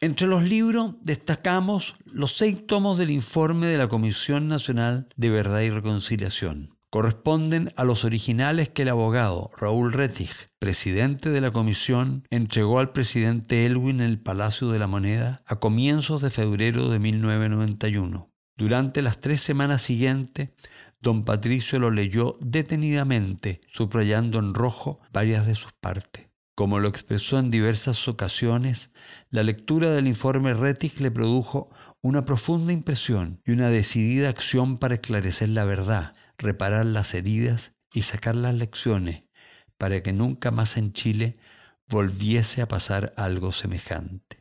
Entre los libros destacamos los 6 tomos del informe de la Comisión Nacional de Verdad y Reconciliación. Corresponden a los originales que el abogado Raúl Rettig, presidente de la comisión, entregó al presidente Elwin en el Palacio de la Moneda a comienzos de febrero de 1991. Durante las 3 semanas siguientes, don Patricio lo leyó detenidamente, subrayando en rojo varias de sus partes. Como lo expresó en diversas ocasiones, la lectura del informe Rettig le produjo una profunda impresión y una decidida acción para esclarecer la verdad, reparar las heridas y sacar las lecciones para que nunca más en Chile volviese a pasar algo semejante.